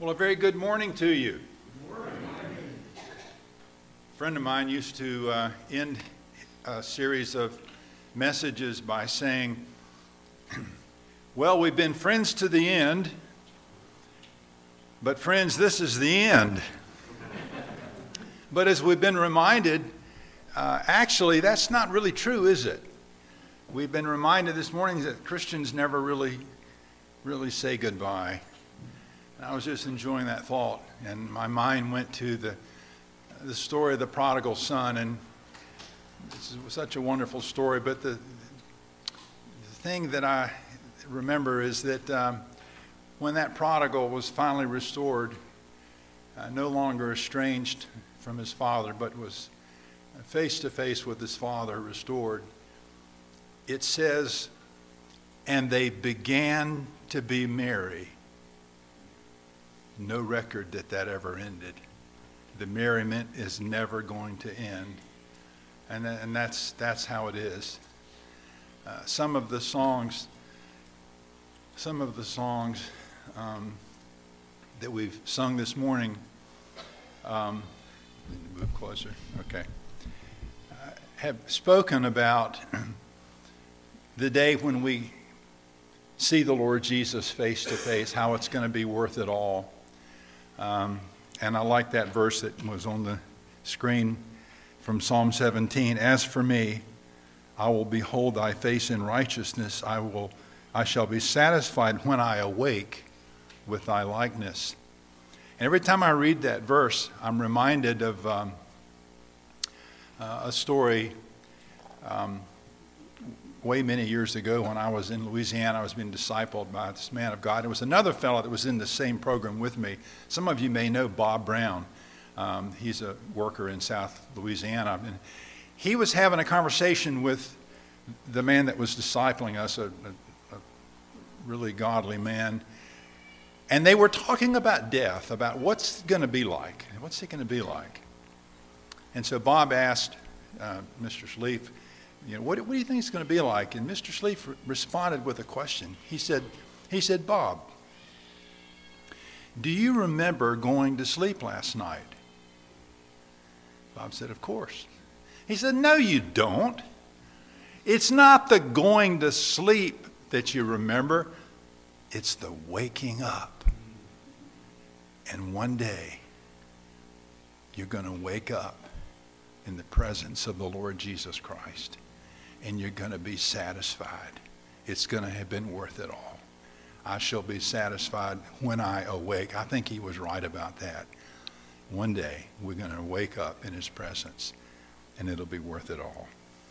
Well, a very good morning to you. Good morning. A friend of mine used to end a series of messages by saying, well, we've been friends to the end, but friends, this is the end. But as we've been reminded, actually, that's not really true, is it? We've been reminded this morning that Christians never really say goodbye. I was just enjoying that thought, and my mind went to the story of the prodigal son, and this is such a wonderful story. But the thing that I remember is that when that prodigal was finally restored, no longer estranged from his father, but was face to face with his father, restored, it says, and they began to be merry. No record that ever ended. The merriment is never going to end, and that's how it is. Some of the songs that we've sung this morning. Move closer. Okay. Have spoken about the day when we see the Lord Jesus face to face, how it's going to be worth it all. And I like that verse that was on the screen from Psalm 17. As for me, I will behold thy face in righteousness. I shall be satisfied when I awake with thy likeness. And every time I read that verse, I'm reminded of a story way many years ago when I was in Louisiana. I was being discipled by this man of God. There was another fellow that was in the same program with me. Some of you may know Bob Brown. He's a worker in South Louisiana. And he was having a conversation with the man that was discipling us, a really godly man. And they were talking about death, about what's going to be like. What's it going to be like? And so Bob asked Mr. Schlief, what do you think it's going to be like? And Mr. Schlief responded with a question. He said, Bob, do you remember going to sleep last night? Bob said, of course. He said, no, you don't. It's not the going to sleep that you remember. It's the waking up. And one day, you're going to wake up in the presence of the Lord Jesus Christ. And you're going to be satisfied. It's going to have been worth it all. I shall be satisfied when I awake. I think he was right about that. One day, we're going to wake up in his presence, and it'll be worth it all.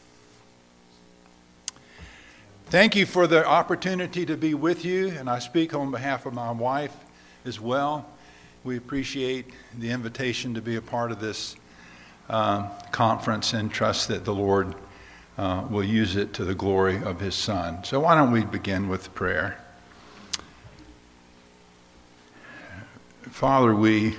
Thank you for the opportunity to be with you, and I speak on behalf of my wife as well. We appreciate the invitation to be a part of this conference and trust that the Lord will use it to the glory of his Son. So why don't we begin with prayer? Father, we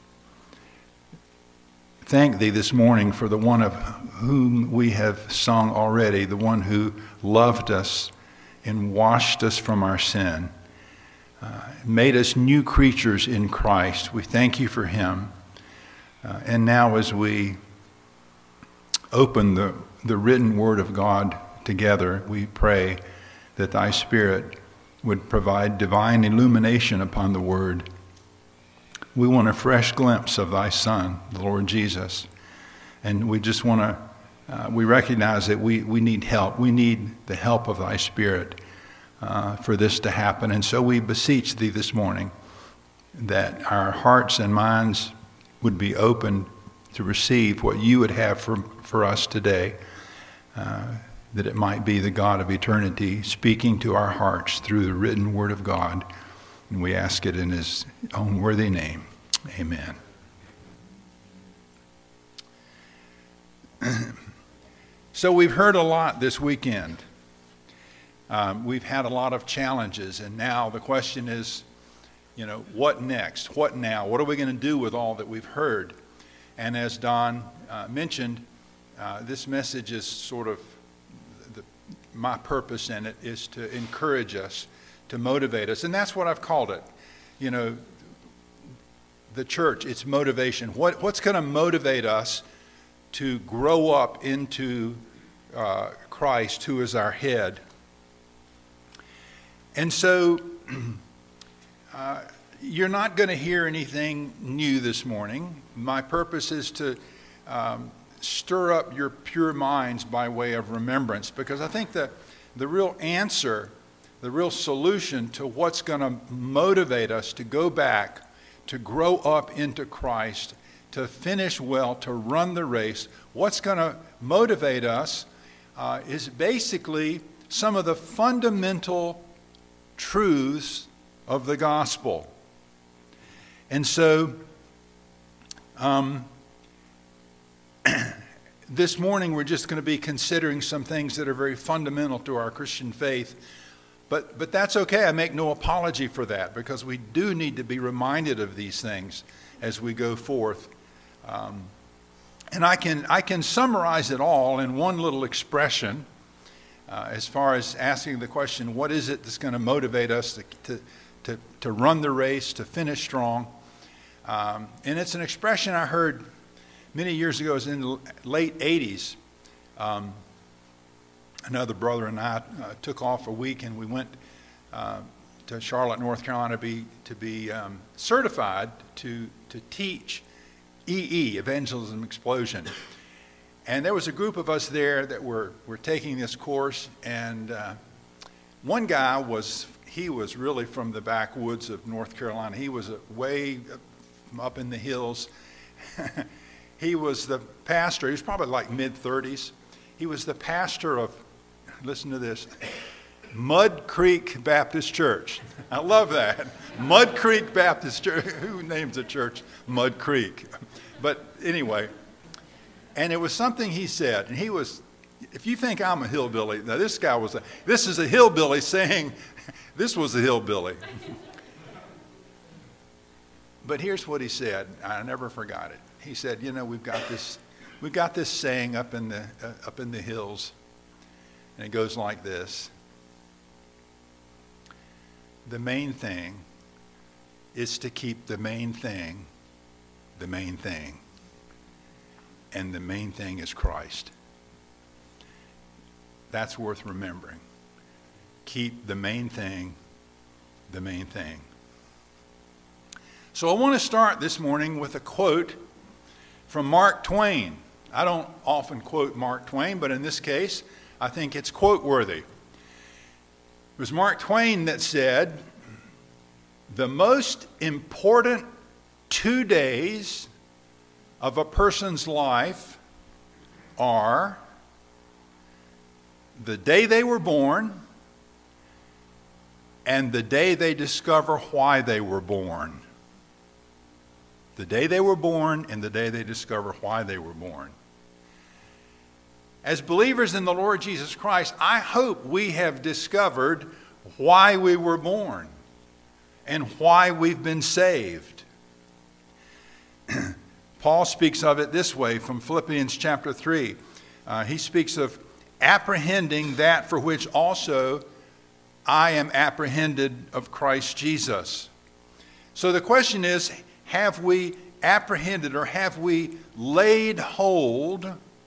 thank thee this morning for the one of whom we have sung already, the one who loved us and washed us from our sin, made us new creatures in Christ. We thank you for him. And now as we open the written word of God together, we pray that thy Spirit would provide divine illumination upon the word. We want a fresh glimpse of thy Son, the Lord Jesus. And we just want to, we recognize that we need help. We need the help of thy Spirit for this to happen. And so we beseech thee this morning that our hearts and minds would be open to receive what you would have for us today, that it might be the God of eternity speaking to our hearts through the written word of God. And we ask it in his own worthy name. Amen. So we've heard a lot this weekend. We've had a lot of challenges, and now the question is, what next? What now? What are we going to do with all that we've heard? And as Don mentioned, this message is sort of my purpose in it is to encourage us, to motivate us. And that's what I've called it. the church, its motivation. What's going to motivate us to grow up into Christ, who is our head? And so you're not going to hear anything new this morning. My purpose is to stir up your pure minds by way of remembrance, because I think that the real answer, the real solution to what's going to motivate us to go back, to grow up into Christ, to finish well, to run the race, what's going to motivate us is basically some of the fundamental truths of the gospel. And so this morning we're just going to be considering some things that are very fundamental to our Christian faith. But that's okay. I make no apology for that, because we do need to be reminded of these things as we go forth. And I can summarize it all in one little expression as far as asking the question, what is it that's going to motivate us to run the race, to finish strong? And it's an expression I heard many years ago. It was in the late 80s. Another brother and I took off a week, and we went to Charlotte, North Carolina, to be certified to teach EE, Evangelism Explosion. And there was a group of us there that were taking this course, and one guy was really from the backwoods of North Carolina. He was way up in the hills. He was the pastor. He was probably like mid-30s. He was the pastor of, listen to this, Mud Creek Baptist Church. I love that. Mud Creek Baptist Church. Who names a church Mud Creek? But anyway, and it was something he said, and he was, if you think I'm a hillbilly, now this is a hillbilly saying this was a hillbilly. But here's what he said. I never forgot it. He said, we've got this saying up in the hills, and it goes like this: the main thing is to keep the main thing, and the main thing is Christ. That's worth remembering. Keep the main thing, the main thing. So I want to start this morning with a quote from Mark Twain. I don't often quote Mark Twain, but in this case, I think it's quote-worthy. It was Mark Twain that said, "The most important 2 days of a person's life are the day they were born and the day they discover why they were born." The day they were born and the day they discover why they were born. As believers in the Lord Jesus Christ, I hope we have discovered why we were born and why we've been saved. Paul speaks of it this way from Philippians chapter 3. He speaks of apprehending that for which also I am apprehended of Christ Jesus. So the question is, have we apprehended, or have we laid hold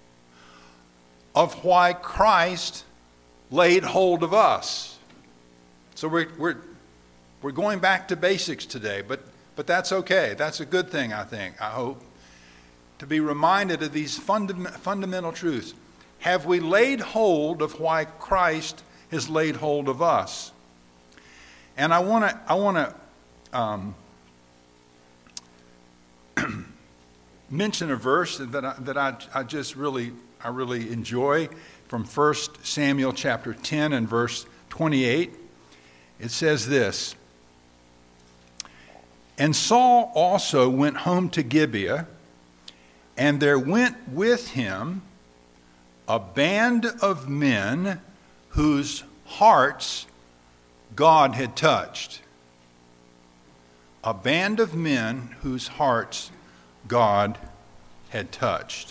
of why Christ laid hold of us? So we're going back to basics today, but that's okay. That's a good thing, I think, I hope, to be reminded of these fundamental truths. Have we laid hold of why Christ has laid hold of us? And I want to mention a verse that I just really enjoy from 1 Samuel chapter 10 and verse 28. It says this: "And Saul also went home to Gibeah, and there went with him a band of men whose hearts God had touched." A band of men whose hearts God had touched.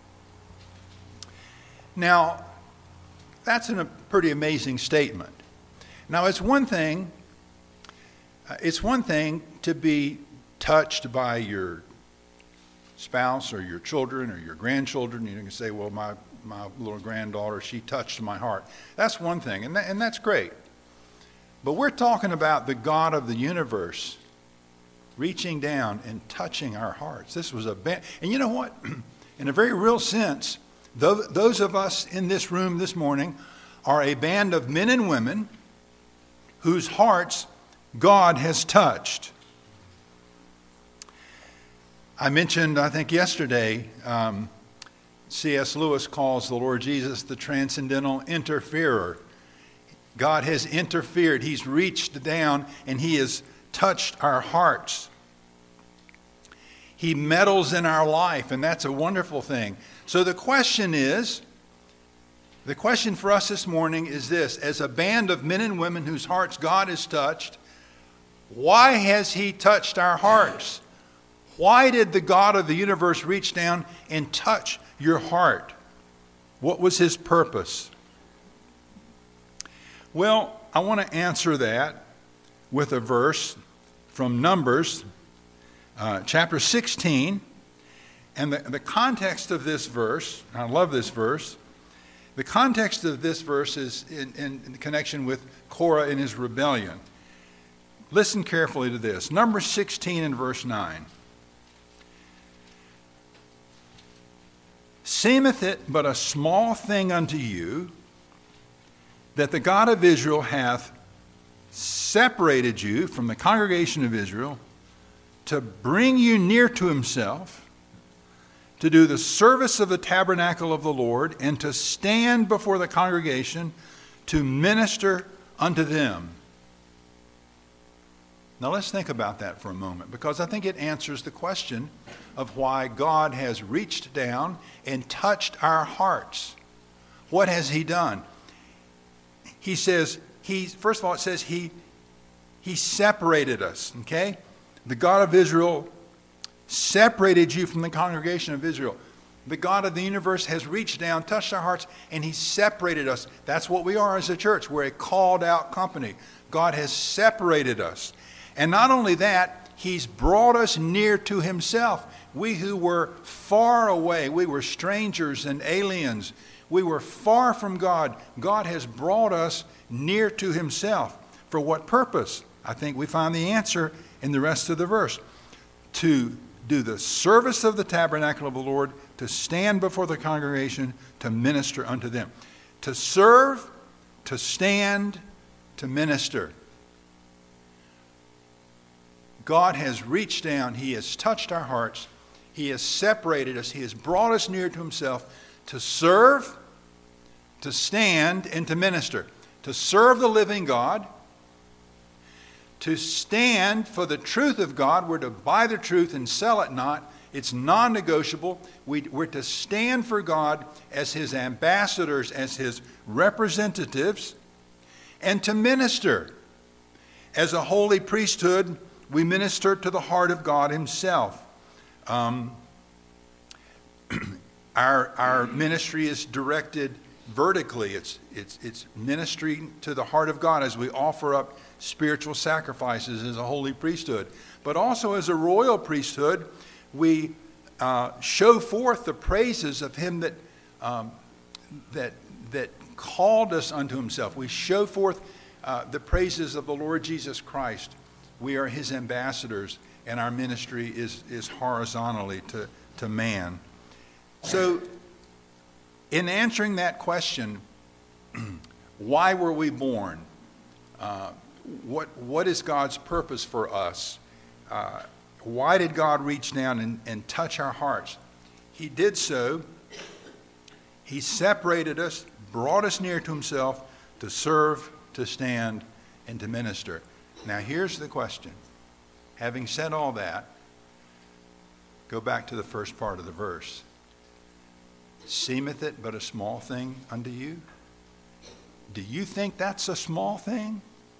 Now, that's a pretty amazing statement. Now, it's one thing to be touched by your spouse or your children or your grandchildren. You can say, well, my little granddaughter, she touched my heart. That's one thing, and that's great. But we're talking about the God of the universe reaching down and touching our hearts. This was and you know what? In a very real sense, those of us in this room this morning are a band of men and women whose hearts God has touched. I mentioned, I think yesterday, C.S. Lewis calls the Lord Jesus the transcendental interferer. God has interfered. He's reached down and he has touched our hearts. He meddles in our life, and that's a wonderful thing. So the question for us this morning is this: as a band of men and women whose hearts God has touched, why has he touched our hearts? Why did the God of the universe reach down and touch your heart? What was his purpose? Well, I want to answer that with a verse from Numbers, chapter 16. And the context of this verse, I love this verse, the context of this verse is in connection with Korah and his rebellion. Listen carefully to this. Numbers 16 and verse 9. Seemeth it but a small thing unto you that the God of Israel hath separated you from the congregation of Israel to bring you near to himself, to do the service of the tabernacle of the Lord, and to stand before the congregation to minister unto them. Now let's think about that for a moment, because I think it answers the question of why God has reached down and touched our hearts. What has he done? He says, first of all, it says he separated us, okay? The God of Israel separated you from the congregation of Israel. The God of the universe has reached down, touched our hearts, and he separated us. That's what we are as a church. We're a called out company. God has separated us. And not only that, he's brought us near to himself. We who were far away, we were strangers and aliens. We were far from God. God has brought us near to himself. For what purpose? I think we find the answer in the rest of the verse. To do the service of the tabernacle of the Lord, to stand before the congregation, to minister unto them. To serve, to stand, to minister. God has reached down, he has touched our hearts, he has separated us, he has brought us near to himself to serve, to stand, and to minister. To serve the living God, to stand for the truth of God. We're to buy the truth and sell it not. It's non-negotiable. We're to stand for God as his ambassadors, as his representatives, and to minister. As a holy priesthood, we minister to the heart of God himself. Our ministry is directed vertically. It's ministry to the heart of God as we offer up spiritual sacrifices as a holy priesthood. But also as a royal priesthood, we show forth the praises of him that called us unto himself. We show forth the praises of the Lord Jesus Christ. We are his ambassadors, and our ministry is horizontally to man. So, in answering that question, why were we born? What is God's purpose for us? Why did God reach down and touch our hearts? He did so. He separated us, brought us near to himself to serve, to stand, and to minister. Now here's the question. Having said all that, go back to the first part of the verse. Seemeth it but a small thing unto you? Do you think that's a small thing?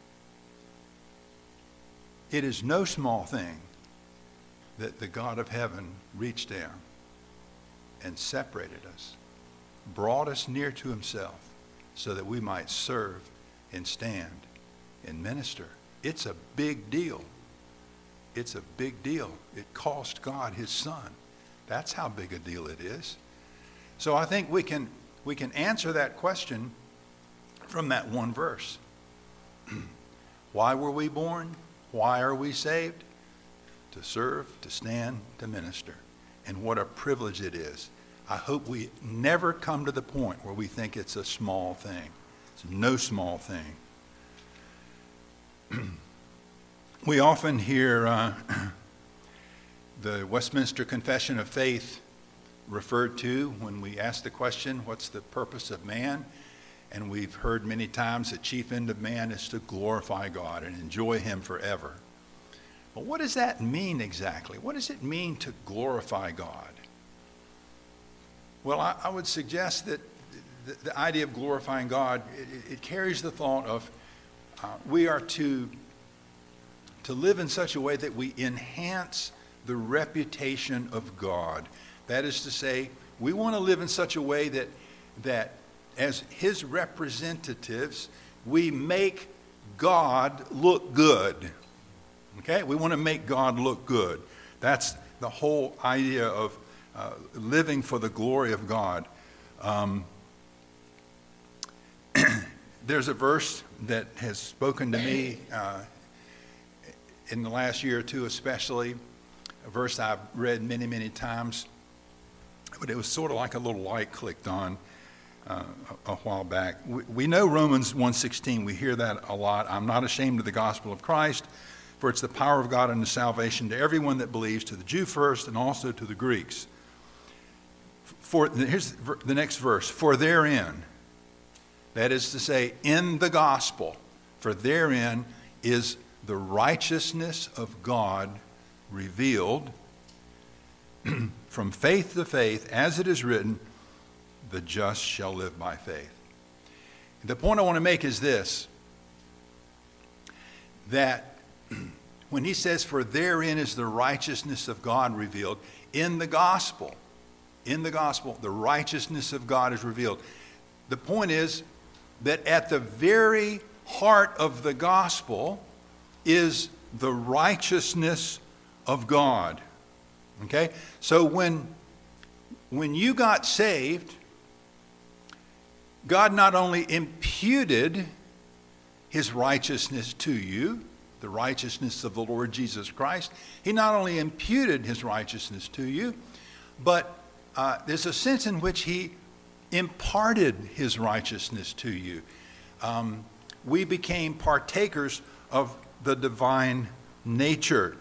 It is no small thing that the God of heaven reached down and separated us, brought us near to himself so that we might serve and stand and minister. It's a big deal. it's a big deal. It cost God his son. That's how big a deal it is. So I think we can answer that question from that one verse. Why were we born? Why are we saved? To serve, to stand, to minister. And what a privilege it is. I hope we never come to the point where we think it's a small thing. It's no small thing. We often hear the Westminster Confession of Faith referred to when we ask the question, what's the purpose of man? And we've heard many times the chief end of man is to glorify God and enjoy him forever. But what does that mean exactly? What does it mean to glorify God? Well, I would suggest that the idea of glorifying God, it carries the thought of we are to live in such a way that we enhance the reputation of God. That is to say, we want to live in such a way that as his representatives, we make God look good. Okay? We want to make God look good. That's the whole idea of living for the glory of God. There's a verse that has spoken to me in the last year or two especially, a verse I've read many, many times, but it was sort of like a little light clicked on a while back. We know Romans 1:16. We hear that a lot. I'm not ashamed of the gospel of Christ, for it's the power of God unto salvation to everyone that believes, to the Jew first and also to the Greeks. Here's the next verse. For therein, that is to say, in the gospel, for therein is the righteousness of God revealed from faith to faith, as it is written, the just shall live by faith. The point I want to make is this, that when he says, for therein is the righteousness of God revealed, in the gospel, the righteousness of God is revealed. The point is that at the very heart of the gospel is the righteousness of God. Okay? So when you got saved, God not only imputed his righteousness to you, the righteousness of the Lord Jesus Christ, he not only imputed his righteousness to you, but there's a sense in which he imparted his righteousness to you. We became partakers of the divine nature.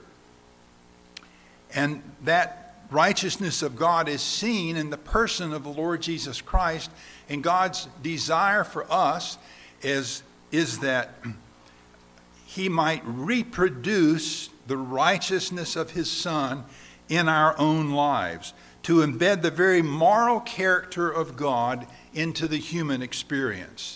And that righteousness of God is seen in the person of the Lord Jesus Christ. And God's desire for us is that he might reproduce the righteousness of his Son in our own lives, to embed the very moral character of God into the human experience.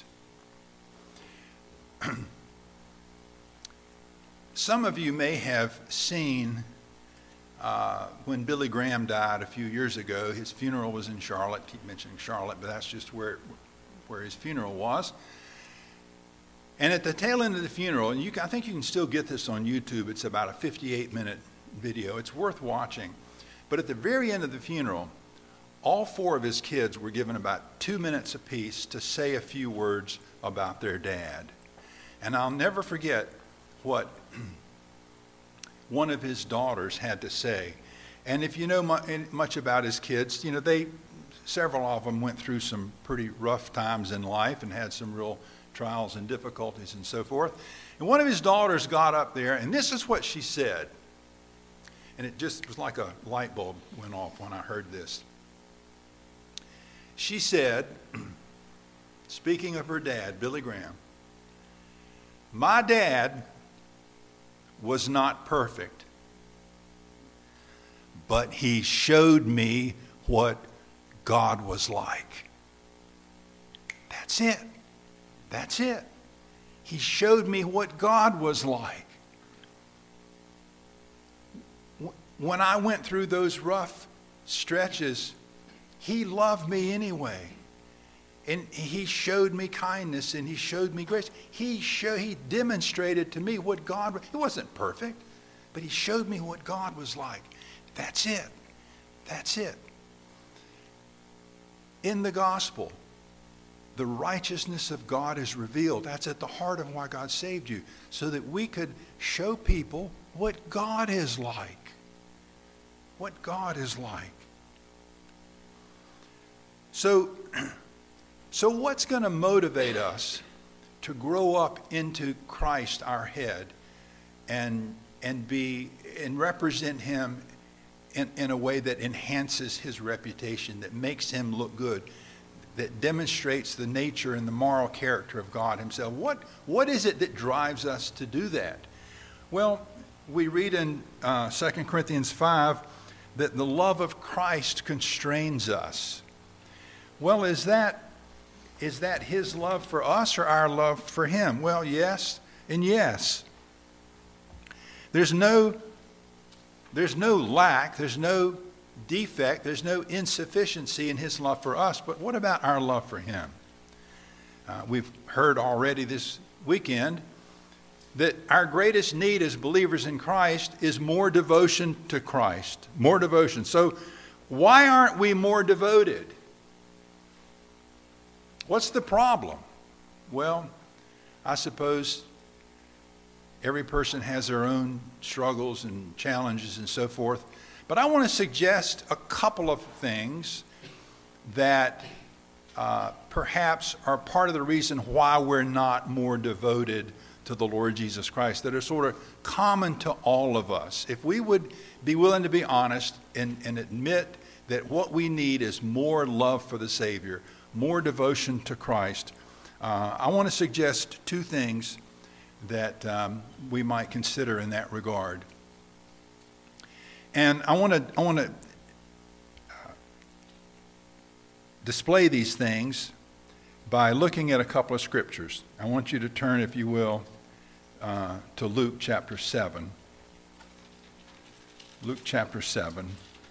Some of you may have seen when Billy Graham died a few years ago. His funeral was in Charlotte. I keep mentioning Charlotte, but that's just where his funeral was. And at the tail end of the funeral, and I think you can still get this on YouTube. It's about a 58-minute video. It's worth watching. But at the very end of the funeral, all four of his kids were given about 2 minutes apiece to say a few words about their dad. And I'll never forget what one of his daughters had to say. And if you know much about his kids, you know, several of them went through some pretty rough times in life and had some real trials and difficulties and so forth. And one of his daughters got up there, and this is what she said. And it just was like a light bulb went off when I heard this. She said, speaking of her dad, Billy Graham, my dad was not perfect, but he showed me what God was like. That's it. That's it. He showed me what God was like. When I went through those rough stretches, he loved me anyway. And he showed me kindness and he showed me grace. He demonstrated to me what God, he wasn't perfect, but he showed me what God was like. That's it. That's it. In the gospel, the righteousness of God is revealed. That's at the heart of why God saved you, so that we could show people what God is like. What God is like. So what's going to motivate us to grow up into Christ, our head, and represent him in a way that enhances his reputation, that makes him look good, that demonstrates the nature and the moral character of God himself? What is it that drives us to do that? Well, we read in 2 Corinthians 5 that the love of Christ constrains us. Well, is that his love for us or our love for him? Well, yes and yes. There's no lack, there's no defect, there's no insufficiency in his love for us. But what about our love for him? We've heard already this weekend that our greatest need as believers in Christ is more devotion to Christ. More devotion. So why aren't we more devoted? What's the problem? Well, I suppose every person has their own struggles and challenges and so forth. But I want to suggest a couple of things that perhaps are part of the reason why we're not more devoted to the Lord Jesus Christ, that are sort of common to all of us. If we would be willing to be honest and admit that what we need is more love for the Savior, more devotion to Christ, I want to suggest two things that we might consider in that regard. And I want to display these things by looking at a couple of scriptures. I want you to turn, if you will, to Luke chapter 7. Luke chapter 7.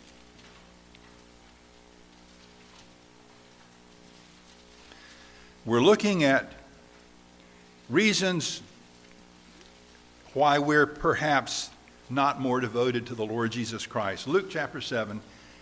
We're looking at reasons why we're perhaps not more devoted to the Lord Jesus Christ. Luke chapter 7,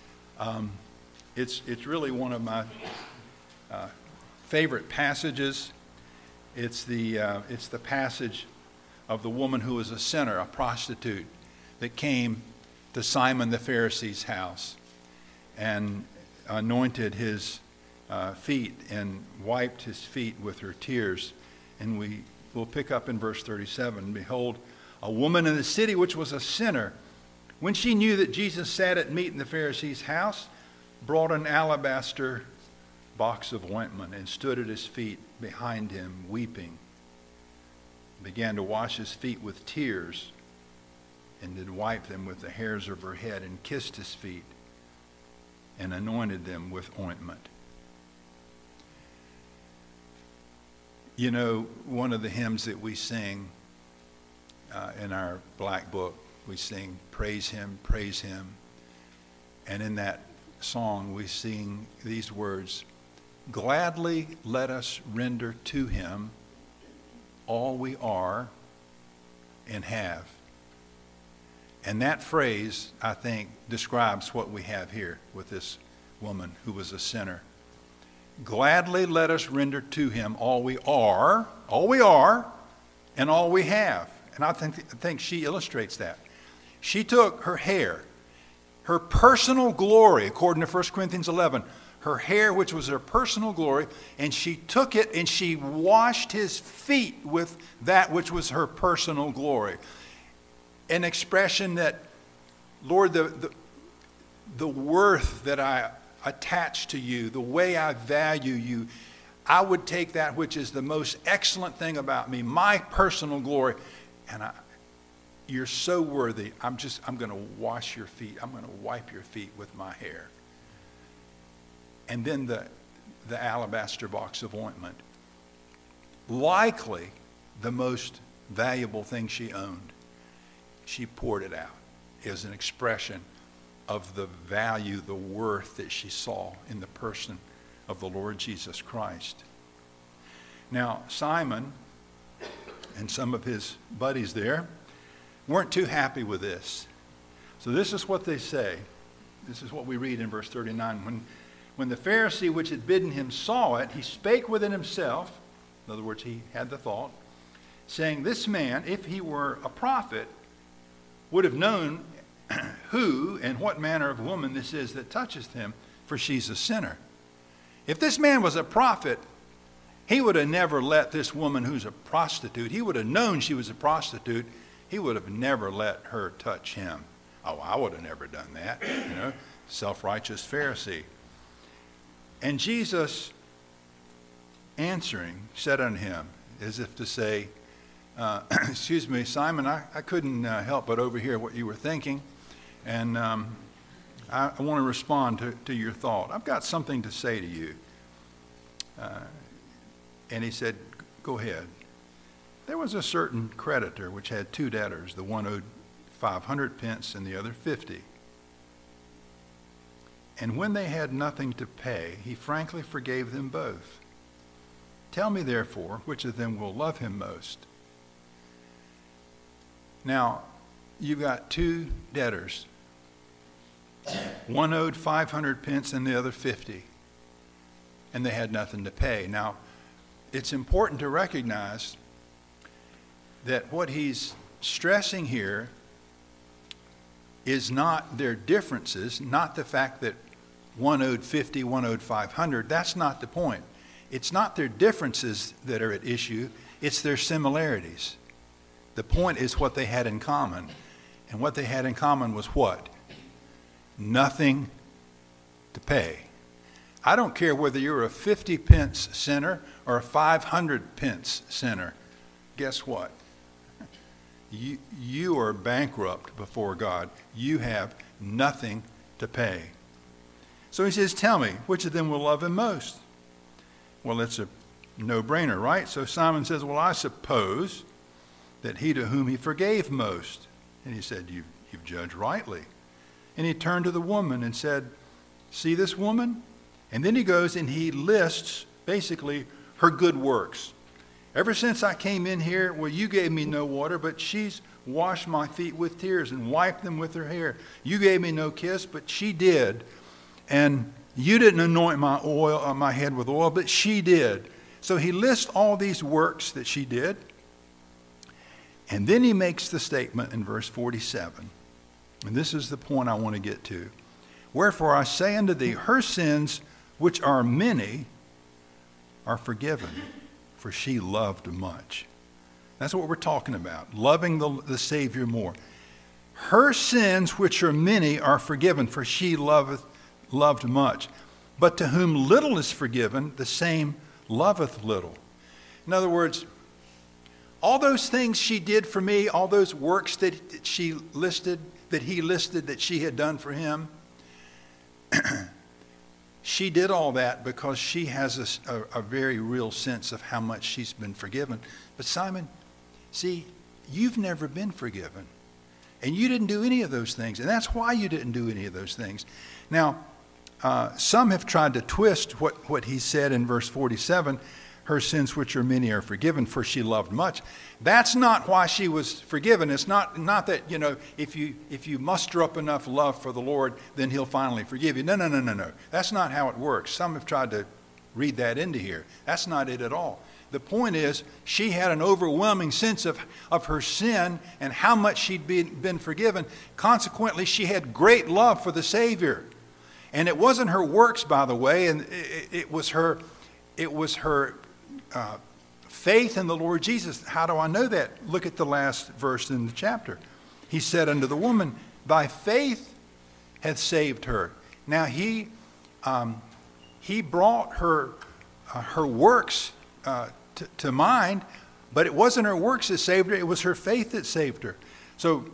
it's really one of my favorite passages. It's the passage of the woman who was a sinner, a prostitute, that came to Simon the Pharisee's house and anointed his feet and wiped his feet with her tears. And we'll pick up in verse 37. Behold, a woman in the city which was a sinner, when she knew that Jesus sat at meat in the Pharisee's house, brought an alabaster box of ointment and stood at his feet behind him, weeping. Began to wash his feet with tears, and did wipe them with the hairs of her head, and kissed his feet, and anointed them with ointment. You know, one of the hymns that we sing in our black book, we sing, praise him, praise him. And in that song, we sing these words, gladly let us render to him all we are and have. And that phrase, I think, describes what we have here with this woman who was a sinner. Gladly let us render to him all we are, and all we have. And I think she illustrates that. She took her hair, her personal glory, according to 1 Corinthians 11, her hair, which was her personal glory, and she took it and she washed his feet with that which was her personal glory. An expression that, Lord, the worth that I attach to you, the way I value you, I would take that which is the most excellent thing about me, my personal glory, and you're so worthy. I'm going to wash your feet. I'm going to wipe your feet with my hair. And then the alabaster box of ointment, likely the most valuable thing she owned, she poured it out as an expression of the value, the worth that she saw in the person of the Lord Jesus Christ. Now, Simon and some of his buddies there weren't too happy with this. So this is what they say. This is what we read in verse 39. When the Pharisee which had bidden him saw it, he spake within himself. In other words, he had the thought, saying, this man, if he were a prophet, would have known who and what manner of woman this is that toucheth him, for she's a sinner. If this man was a prophet, he would have never let this woman who's a prostitute, he would have known she was a prostitute, he would have never let her touch him. Oh, I would have never done that, self-righteous Pharisee. And Jesus, answering, said unto him, as if to say, excuse me, Simon, I couldn't help but overhear what you were thinking, and I want to respond to your thought. I've got something to say to you. And he said, go ahead. There was a certain creditor which had two debtors. The one owed 500 pence and the other 50. And when they had nothing to pay, he frankly forgave them both. Tell me, therefore, which of them will love him most? Now, you've got two debtors. One owed 500 pence and the other 50. And they had nothing to pay. Now, it's important to recognize that what he's stressing here is not their differences, not the fact that one owed 50, one owed 500. That's not the point. It's not their differences that are at issue, it's their similarities. The point is what they had in common. And what they had in common was what? Nothing to pay. I don't care whether you're a 50 pence sinner or a 500 pence sinner. Guess what? You are bankrupt before God. You have nothing to pay. So he says, tell me, which of them will love him most? Well, it's a no-brainer, right? So Simon says, well, I suppose that he to whom he forgave most. And he said, you've judged rightly. And he turned to the woman and said, see this woman? And then he goes and he lists basically her good works. Ever since I came in here, well, you gave me no water, but she's washed my feet with tears and wiped them with her hair. You gave me no kiss, but she did. And you didn't anoint my head with oil, but she did. So he lists all these works that she did. And then he makes the statement in verse 47. And this is the point I want to get to. Wherefore I say unto thee, her sins, which are many, are forgiven, for she loved much. That's what we're talking about, loving the Savior more. Her sins, which are many, are forgiven, for she loved much. But to whom little is forgiven, the same loveth little. In other words, all those things she did for me, all those works that he listed that she had done for him, she did all that because she has a very real sense of how much she's been forgiven. But Simon, see, you've never been forgiven. And you didn't do any of those things. And that's why you didn't do any of those things. Now, some have tried to twist what he said in verse 47, her sins which are many are forgiven, for she loved much. That's not why she was forgiven. It's not that, if you muster up enough love for the Lord, then he'll finally forgive you. No. That's not how it works. Some have tried to read that into here. That's not it at all. The point is, she had an overwhelming sense of her sin and how much she'd been forgiven. Consequently, she had great love for the Savior. And it wasn't her works, by the way, and it was her faith in the Lord Jesus. How do I know that? Look at the last verse in the chapter. He said unto the woman, thy faith hath saved her. Now he brought her works to mind, but it wasn't her works that saved her, it was her faith that saved her. So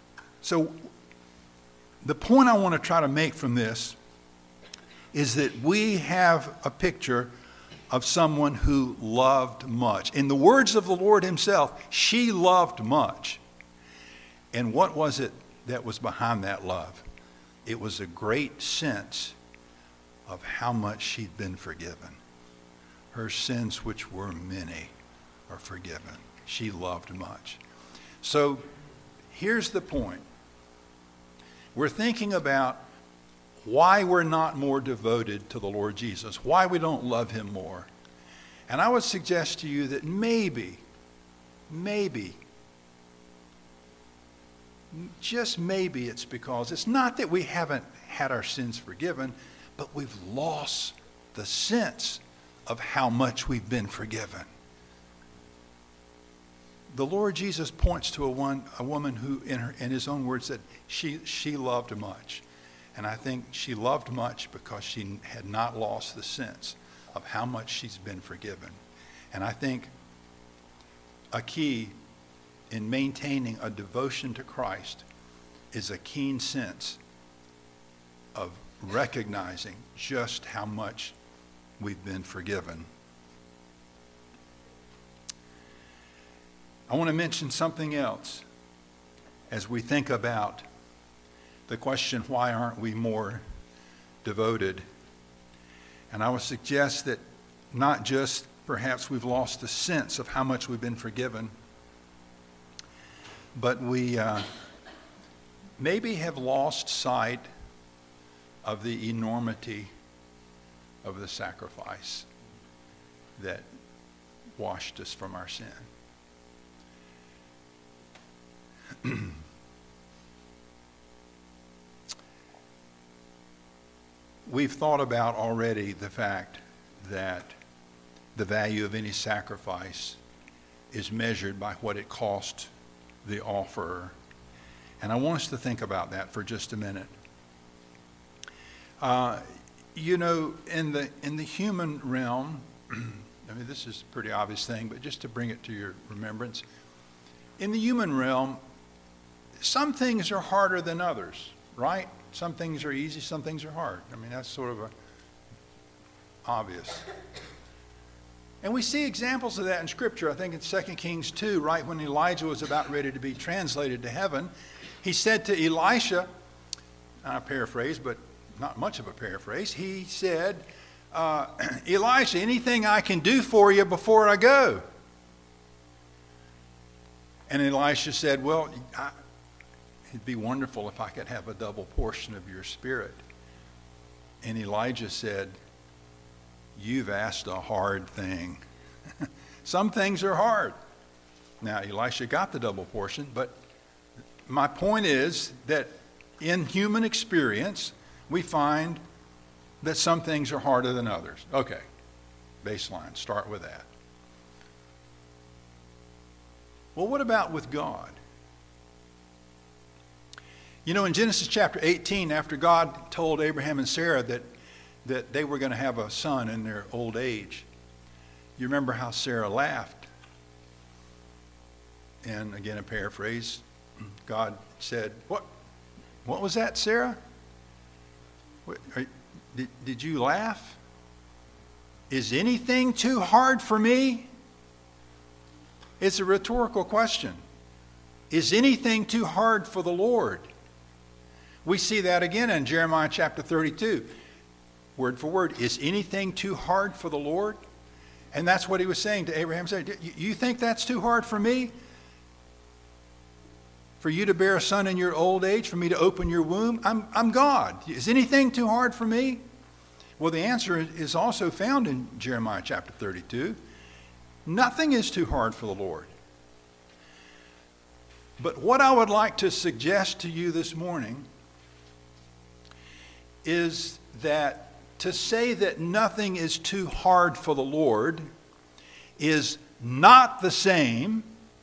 the point I want to try to make from this is that we have a picture of someone who loved much. In the words of the Lord himself, she loved much. And what was it that was behind that love? It was a great sense of how much she'd been forgiven. Her sins, which were many, are forgiven. She loved much. So here's the point. We're thinking about why we're not more devoted to the Lord Jesus, why we don't love him more. And I would suggest to you that maybe, just maybe it's because it's not that we haven't had our sins forgiven, but we've lost the sense of how much we've been forgiven. The Lord Jesus points to a woman who, in his own words, said she loved much. And I think she loved much because she had not lost the sense of how much she's been forgiven. And I think a key in maintaining a devotion to Christ is a keen sense of recognizing just how much we've been forgiven. I want to mention something else as we think about the question, why aren't we more devoted? And I would suggest that not just perhaps we've lost the sense of how much we've been forgiven, but we maybe have lost sight of the enormity of the sacrifice that washed us from our sin. We've thought about already the fact that the value of any sacrifice is measured by what it cost the offerer. And I want us to think about that for just a minute. In the human realm, I mean, this is a pretty obvious thing, but just to bring it to your remembrance, in the human realm, some things are harder than others, right? Some things are easy, some things are hard. I mean, that's sort of obvious. And we see examples of that in Scripture. I think in 2 Kings 2, right when Elijah was about ready to be translated to heaven, he said to Elisha, I paraphrase, but not much of a paraphrase, he said, Elisha, anything I can do for you before I go? And Elisha said, well, it'd be wonderful if I could have a double portion of your spirit. And Elijah said, you've asked a hard thing. Some things are hard. Now, Elisha got the double portion, but my point is that in human experience, we find that some things are harder than others. Okay, baseline, start with that. Well, what about with God? You know, in Genesis chapter 18, after God told Abraham and Sarah that they were going to have a son in their old age, you remember how Sarah laughed. And again, a paraphrase, God said, What was that, Sarah? Did you laugh? Is anything too hard for me? It's a rhetorical question. Is anything too hard for the Lord? We see that again in Jeremiah chapter 32. Word for word, is anything too hard for the Lord? And that's what he was saying to Abraham. You think that's too hard for me? For you to bear a son in your old age, for me to open your womb? I'm God. Is anything too hard for me? Well, the answer is also found in Jeremiah chapter 32. Nothing is too hard for the Lord. But what I would like to suggest to you this morning is that to say that nothing is too hard for the Lord is not the same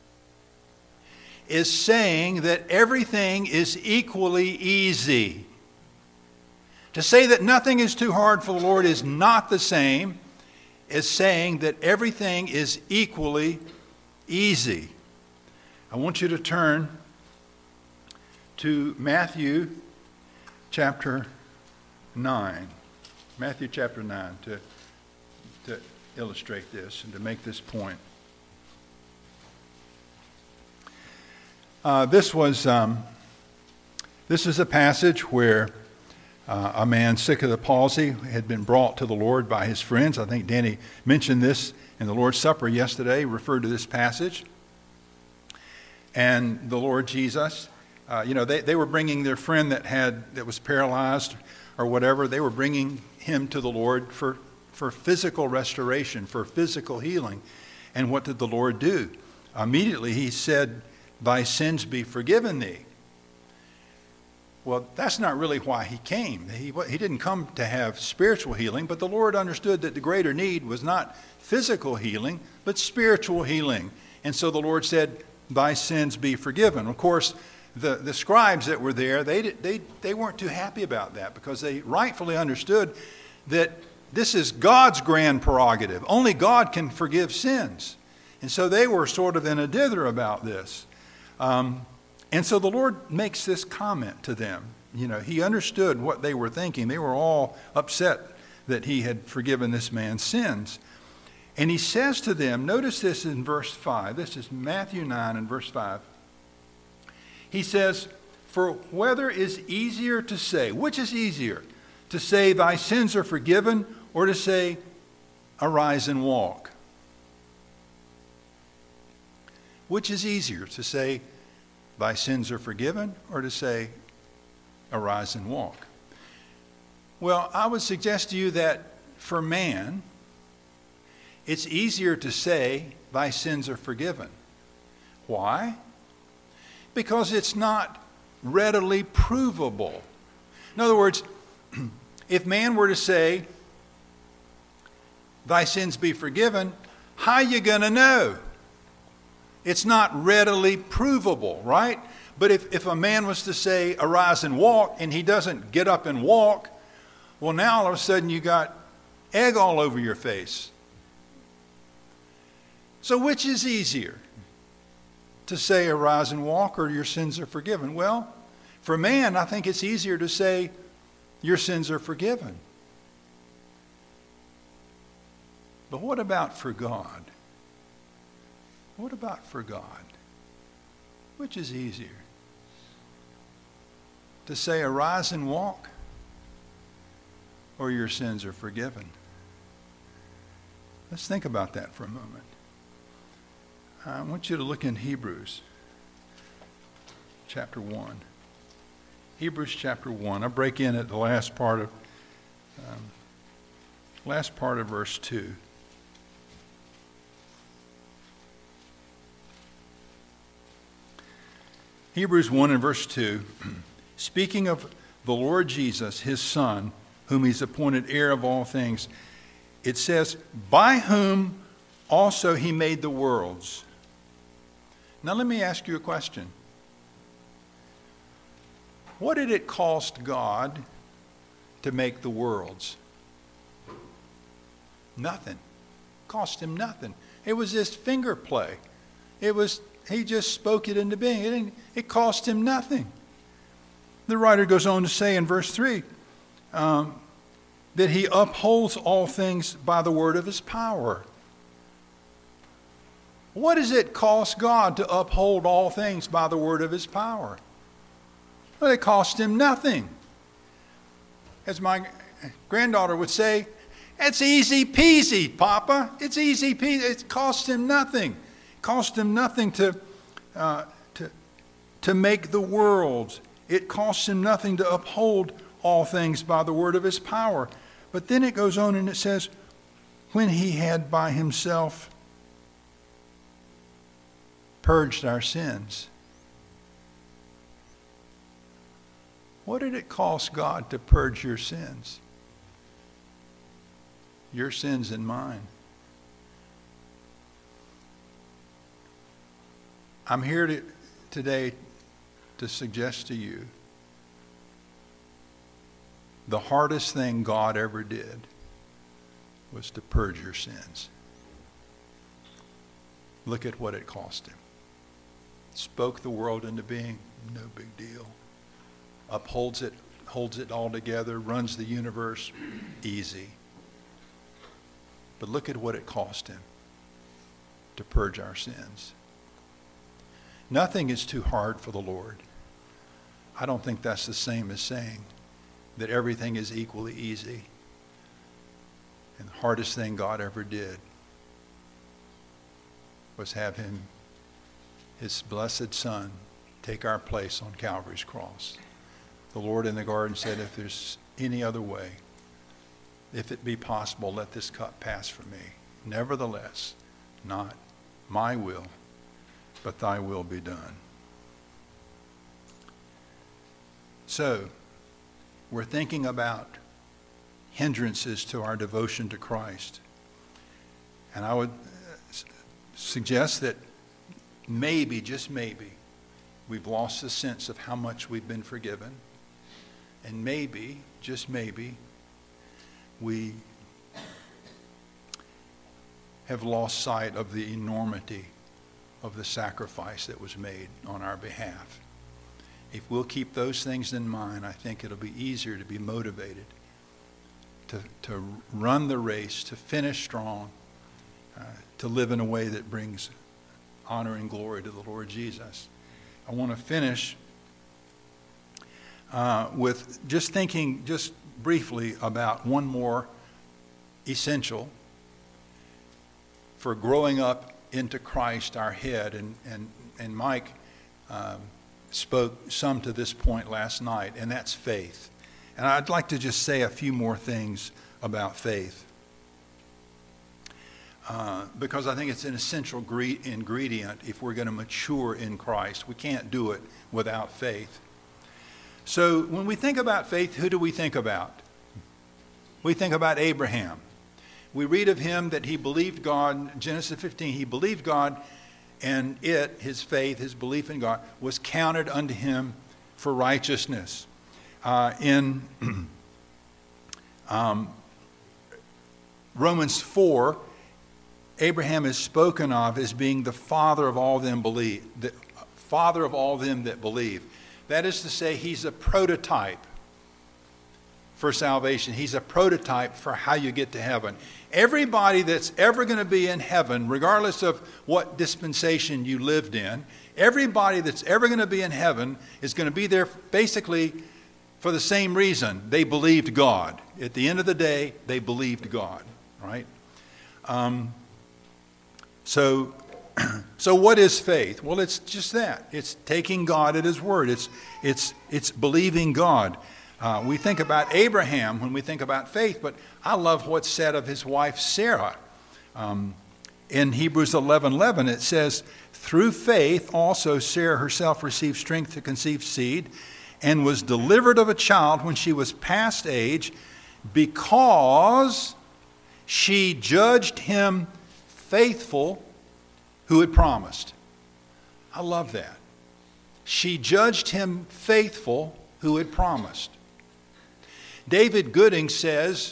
as saying that everything is equally easy. To say that nothing is too hard for the Lord is not the same as saying that everything is equally easy. I want you to turn to Matthew chapter 9. Matthew chapter 9 to illustrate this and to make this point. This is a passage where a man sick of the palsy had been brought to the Lord by his friends. I think Danny mentioned this in the Lord's Supper yesterday, referred to this passage. and the Lord Jesus, they were bringing their friend that was paralyzed or whatever, they were bringing him to the Lord for physical restoration, for physical healing. And what did the Lord do? Immediately he said, "Thy sins be forgiven thee." Well, that's not really why he came. He didn't come to have spiritual healing, but the Lord understood that the greater need was not physical healing, but spiritual healing. And so the Lord said, "Thy sins be forgiven." Of course, the scribes that were there, they weren't too happy about that, because they rightfully understood that this is God's grand prerogative. Only God can forgive sins. And so they were sort of in a dither about this. And so the Lord makes this comment to them. He understood what they were thinking. They were all upset that he had forgiven this man's sins. And he says to them, notice this in verse 5. This is Matthew 9 and verse 5. He says, "For whether is easier to say," which is easier, to say, "Thy sins are forgiven," or to say, "Arise and walk"? Which is easier, to say, "Thy sins are forgiven," or to say, "Arise and walk"? Well, I would suggest to you that for man, it's easier to say, "Thy sins are forgiven." Why? Because it's not readily provable. In other words, if man were to say, "Thy sins be forgiven," how are you going to know? It's not readily provable, right? But if a man was to say, "Arise and walk," and he doesn't get up and walk, well, now all of a sudden you got egg all over your face. So which is easier? To say, "Arise and walk," or "Your sins are forgiven"? Well, for man, I think it's easier to say, "Your sins are forgiven." But what about for God? What about for God? Which is easier? To say, "Arise and walk," or "Your sins are forgiven"? Let's think about that for a moment. I want you to look in Hebrews chapter 1. Hebrews chapter 1. I break in at the last part of verse 2. Hebrews 1 and verse 2, speaking of the Lord Jesus, his Son, whom he's appointed heir of all things, it says, "By whom also he made the worlds." Now let me ask you a question. What did it cost God to make the worlds? Nothing. It cost him nothing. It was just finger play. He just spoke it into being. It cost him nothing. The writer goes on to say in verse 3 that he upholds all things by the word of his power. What does it cost God to uphold all things by the word of his power? Well, it cost him nothing. As my granddaughter would say, "It's easy peasy, Papa. It's easy peasy." It cost him nothing. It cost him nothing to make the worlds. It cost him nothing to uphold all things by the word of his power. But then it goes on and it says, "When he had by himself purged our sins." What did it cost God to purge your sins? Your sins and mine. I'm here today to suggest to you the hardest thing God ever did was to purge your sins. Look at what it cost him. Spoke the world into being, no big deal. Upholds it, holds it all together, runs the universe, easy. But look at what it cost him to purge our sins. Nothing is too hard for the Lord. I don't think that's the same as saying that everything is equally easy. And the hardest thing God ever did was have him his blessed Son, take our place on Calvary's cross. The Lord in the garden said, if there's any other way, if it be possible, let this cup pass from me. Nevertheless, not my will, but thy will be done. So, we're thinking about hindrances to our devotion to Christ. And I would suggest that maybe, just maybe, we've lost the sense of how much we've been forgiven. And maybe, just maybe, we have lost sight of the enormity of the sacrifice that was made on our behalf. If we'll keep those things in mind, I think it'll be easier to be motivated to run the race, to finish strong, to live in a way that brings honor and glory to the Lord Jesus. I want to finish with just thinking just briefly about one more essential for growing up into Christ, our head. And Mike spoke some to this point last night, and that's faith. And I'd like to just say a few more things about faith. Because I think it's an essential ingredient if we're going to mature in Christ. We can't do it without faith. So when we think about faith, who do we think about? We think about Abraham. We read of him that he believed God, Genesis 15, he believed God, and his faith, his belief in God, was counted unto him for righteousness. In Romans 4, Abraham is spoken of as being the father of all them the father of all them that believe. That is to say, he's a prototype for salvation. He's a prototype for how you get to heaven. Everybody that's ever going to be in heaven, regardless of what dispensation you lived in, everybody that's ever going to be in heaven is going to be there basically for the same reason. They believed God. At the end of the day, they believed God, right? So what is faith? Well, it's just that. It's taking God at his word. It's believing God. We think about Abraham when we think about faith, but I love what's said of his wife Sarah. In Hebrews 11:11, it says, through faith also Sarah herself received strength to conceive seed and was delivered of a child when she was past age because she judged him faithful who had promised. I love that. She judged him faithful who had promised. David Gooding says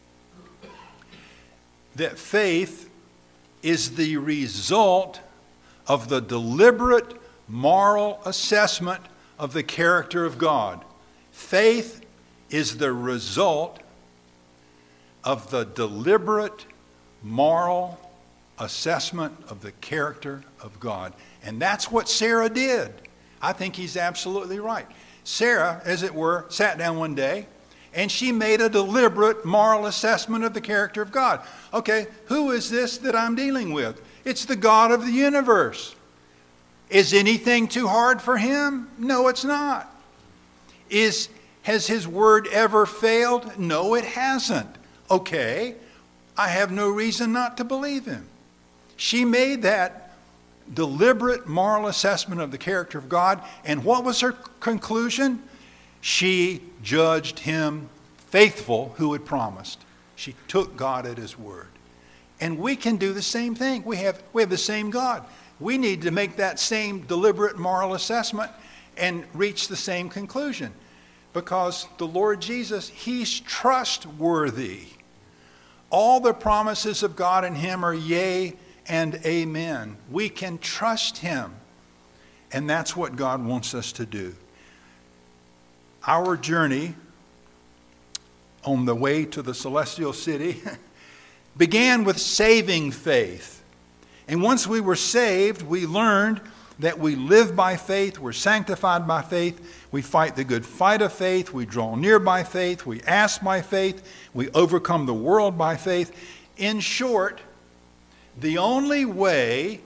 that faith is the result of the deliberate moral assessment of the character of God. Faith is the result of the deliberate moral assessment of the character of God. And that's what Sarah did. I think he's absolutely right. Sarah, as it were, sat down one day and she made a deliberate moral assessment of the character of God. Okay, who is this that I'm dealing with? It's the God of the universe. Is anything too hard for him? No, it's not. Has his word ever failed? No, it hasn't. Okay, I have no reason not to believe him. She made that deliberate moral assessment of the character of God, and what was her conclusion? She judged him faithful who had promised. She took God at his word. And we can do the same thing. We have the same God. We need to make that same deliberate moral assessment and reach the same conclusion. Because the Lord Jesus, he's trustworthy. All the promises of God in him are yea and amen. We can trust him. And that's what God wants us to do. Our journey on the way to the celestial city began with saving faith. And once we were saved, we learned that we live by faith, we're sanctified by faith, we fight the good fight of faith, we draw near by faith, we ask by faith, we overcome the world by faith. In short, the only way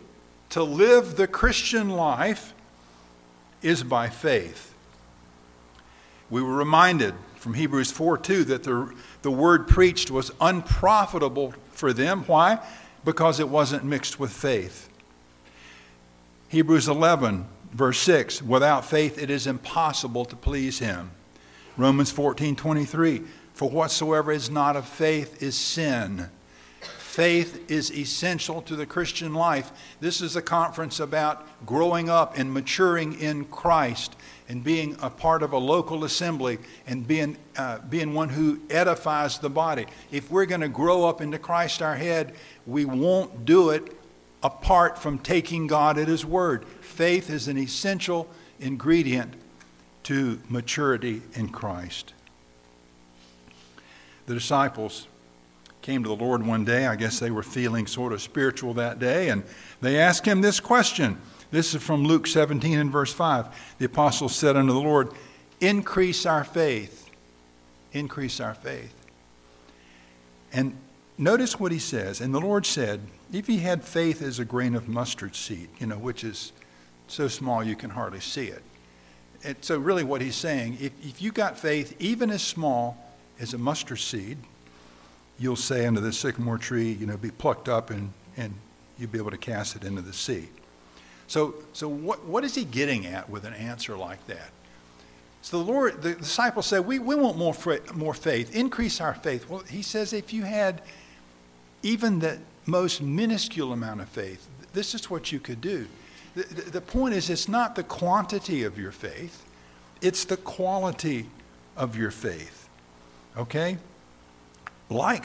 to live the Christian life is by faith. We were reminded from Hebrews 4:2 that the word preached was unprofitable for them. Why? Because it wasn't mixed with faith. Hebrews 11, verse 6, without faith it is impossible to please him. Romans 14:23, for whatsoever is not of faith is sin. Faith is essential to the Christian life. This is a conference about growing up and maturing in Christ and being a part of a local assembly and being one who edifies the body. If we're going to grow up into Christ our head, we won't do it apart from taking God at his word. Faith is an essential ingredient to maturity in Christ. The disciples came to the Lord one day. I guess they were feeling sort of spiritual that day, and they asked him this question. This is from Luke 17 and verse 5. The apostles said unto the Lord, increase our faith. Increase our faith. And notice what he says. And the Lord said, if he had faith as a grain of mustard seed, which is so small you can hardly see it. And so really what he's saying, if you got faith even as small as a mustard seed, you'll say unto the sycamore tree, be plucked up and you'll be able to cast it into the sea. So what is he getting at with an answer like that? So the disciples said, we want more faith, increase our faith. Well, he says if you had even the most minuscule amount of faith, this is what you could do. The point is, it's not the quantity of your faith, it's the quality of your faith. Okay? Like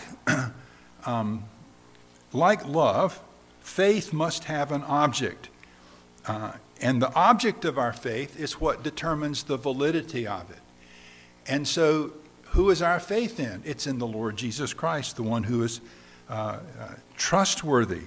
love, faith must have an object. And the object of our faith is what determines the validity of it. And so, who is our faith in? It's in the Lord Jesus Christ, the one who is trustworthy.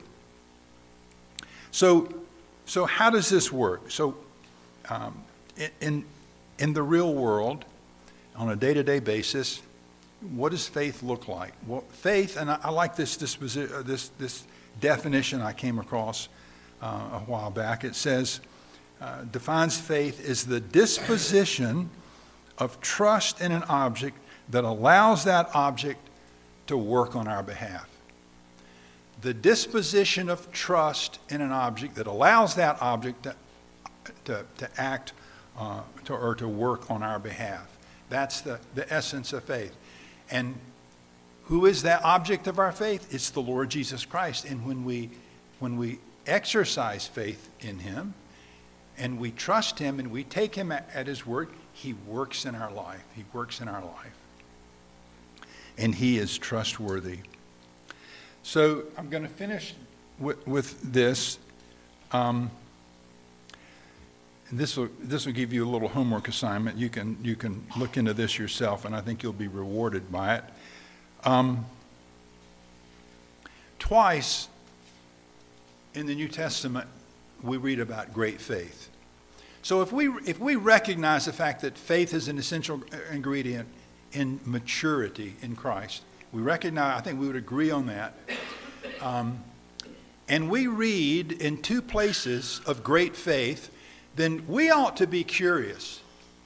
So how does this work? So, in the real world, on a day-to-day basis, what does faith look like? Well, faith, and I like this definition I came across a while back. It says, defines faith as the disposition of trust in an object that allows that object to work on our behalf. The disposition of trust in an object that allows that object to act or to work on our behalf. That's the essence of faith. And who is that object of our faith? It's the Lord Jesus Christ. And when we exercise faith in him and we trust him and we take him at his word, he works in our life. He works in our life. And he is trustworthy. So I'm going to finish with this. This will give you a little homework assignment. You can look into this yourself, and I think you'll be rewarded by it. Twice in the New Testament, we read about great faith. So if we recognize the fact that faith is an essential ingredient in maturity in Christ, we recognize, I think we would agree on that. And we read in two places of great faith, then we ought to be curious.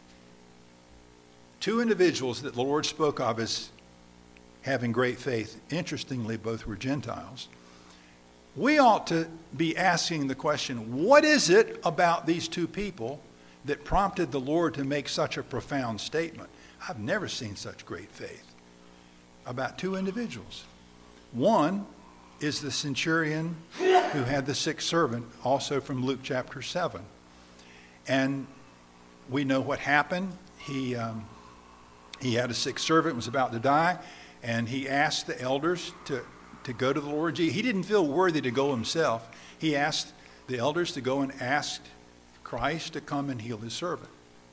Two individuals that the Lord spoke of as having great faith, interestingly, both were Gentiles. We ought to be asking the question, what is it about these two people that prompted the Lord to make such a profound statement? I've never seen such great faith about two individuals. One is the centurion who had the sick servant, also from Luke chapter 7. And we know what happened. He had a sick servant, was about to die, and he asked the elders to go to the Lord Jesus. He didn't feel worthy to go himself. He asked the elders to go and ask Christ to come and heal his servant.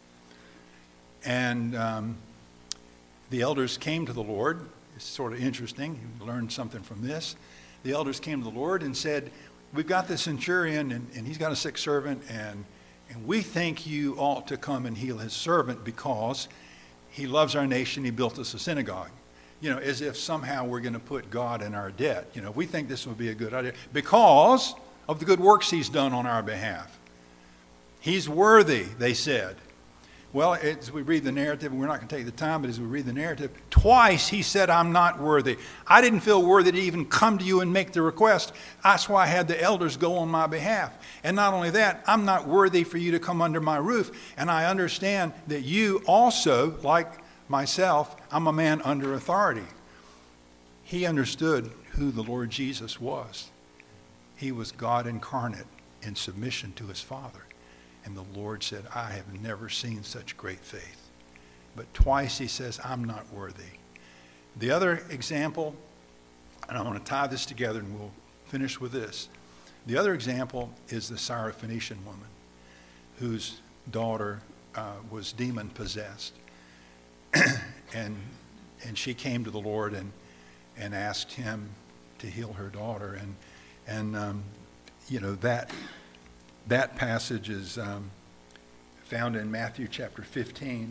And the elders came to the Lord. It's sort of interesting. You learned something from this. The elders came to the Lord and said, we've got this centurion, and he's got a sick servant, and we think you ought to come and heal his servant because he loves our nation. He built us a synagogue. As if somehow we're going to put God in our debt. We think this would be a good idea because of the good works he's done on our behalf. He's worthy, they said. Well, as we read the narrative, and we're not going to take the time, but as we read the narrative, twice he said, I'm not worthy. I didn't feel worthy to even come to you and make the request. That's why I had the elders go on my behalf. And not only that, I'm not worthy for you to come under my roof. And I understand that you also, like myself, I'm a man under authority. He understood who the Lord Jesus was. He was God incarnate in submission to his Father. And the Lord said, I have never seen such great faith. But twice he says, I'm not worthy. The other example, and I want to tie this together and we'll finish with this. The other example is the Syrophoenician woman whose daughter was demon possessed. and she came to the Lord and asked him to heal her daughter. And that passage is found in Matthew chapter 15.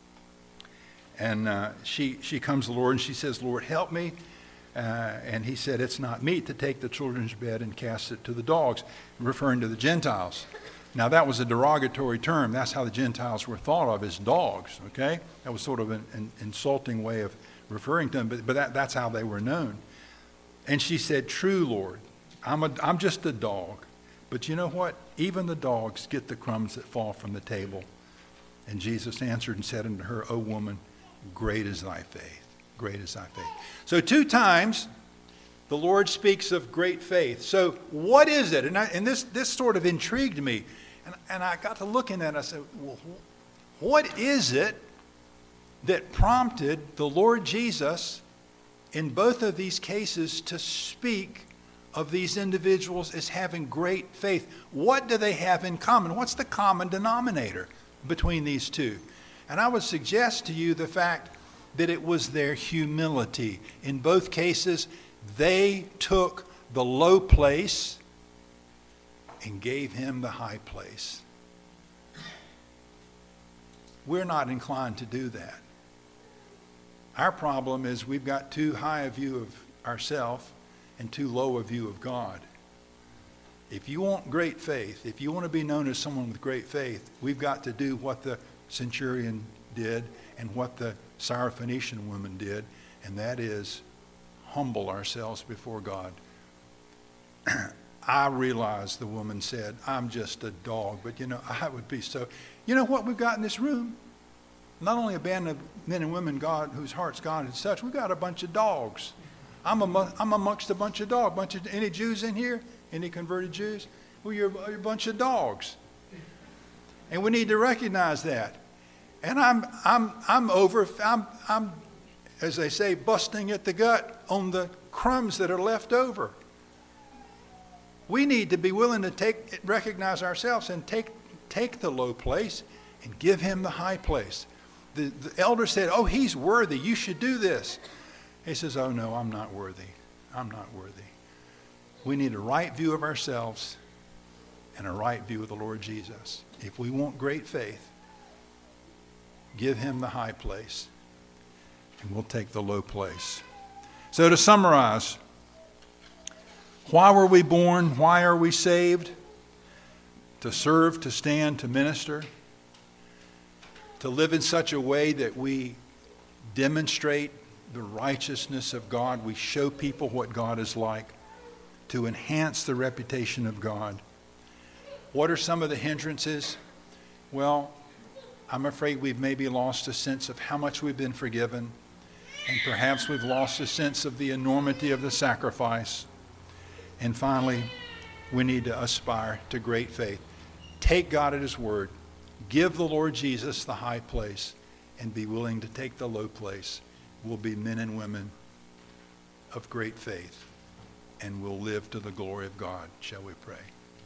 And she comes to the Lord and she says, Lord, help me. And he said, it's not meet to take the children's bread and cast it to the dogs, referring to the Gentiles. Now, that was a derogatory term. That's how the Gentiles were thought of, as dogs, okay? That was sort of an insulting way of referring to them, but that's how they were known. And she said, true, Lord, I'm just a dog. But you know what? Even the dogs get the crumbs that fall from the table. And Jesus answered and said unto her, O woman, great is thy faith. Great is thy faith. So 2 times the Lord speaks of great faith. So what is it? And this sort of intrigued me. And I got to looking at it. I said, well, what is it that prompted the Lord Jesus in both of these cases to speak of these individuals as having great faith? What do they have in common? What's the common denominator between these two? And I would suggest to you the fact that it was their humility. In both cases, they took the low place and gave him the high place. We're not inclined to do that. Our problem is we've got too high a view of ourselves and too low a view of God. If you want great faith, if you want to be known as someone with great faith, we've got to do what the centurion did and what the Syrophoenician woman did, and that is humble ourselves before God. I realize the woman said, I'm just a dog, but I would be so. You know what we've got in this room? Not only a band of men and women God whose hearts God is such, we've got a bunch of dogs. I'm amongst a bunch of dogs. Any Jews in here? Any converted Jews? Well, you're a bunch of dogs. And we need to recognize that. And I'm as they say, busting at the gut on the crumbs that are left over. We need to be willing to recognize ourselves and take the low place and give him the high place. The elder said, oh, he's worthy. You should do this. He says, oh, no, I'm not worthy. I'm not worthy. We need a right view of ourselves and a right view of the Lord Jesus. If we want great faith, give him the high place, and we'll take the low place. So to summarize, why were we born? Why are we saved? To serve, to stand, to minister, to live in such a way that we demonstrate the righteousness of God. We show people what God is like, to enhance the reputation of God. What are some of the hindrances? Well, I'm afraid we've maybe lost a sense of how much we've been forgiven, and perhaps we've lost a sense of the enormity of the sacrifice. And finally, we need to aspire to great faith. Take God at his word. Give the Lord Jesus the high place and be willing to take the low place. We'll be men and women of great faith, and we'll live to the glory of God. Shall we pray?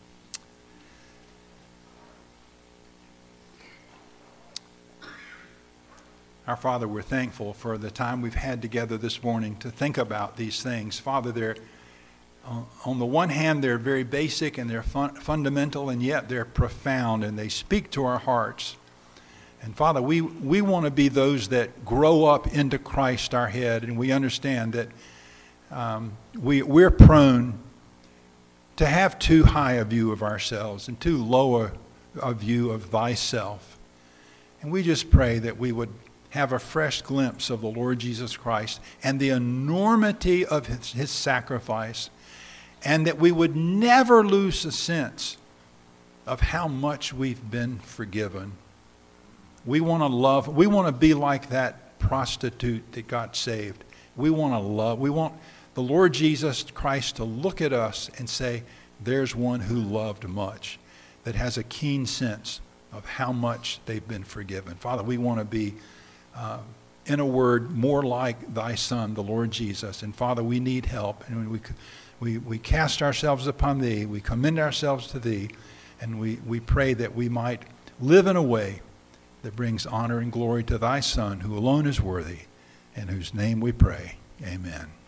Our Father, we're thankful for the time we've had together this morning to think about these things. Father, they're on the one hand, they're very basic and they're fundamental, and yet they're profound and they speak to our hearts. And Father, we want to be those that grow up into Christ our head, and we understand that we're prone to have too high a view of ourselves and too low a view of thyself. And we just pray that we would have a fresh glimpse of the Lord Jesus Christ and the enormity of his sacrifice, and that we would never lose a sense of how much we've been forgiven. We want to love, we want to be like that prostitute that got saved. We want to love, we want the Lord Jesus Christ to look at us and say, there's one who loved much, that has a keen sense of how much they've been forgiven. Father, we want to be, in a word, more like thy Son, the Lord Jesus. And Father, we need help. And we cast ourselves upon thee. We commend ourselves to thee. And we pray that we might live in a way that brings honor and glory to thy Son, who alone is worthy, in whose name we pray. Amen.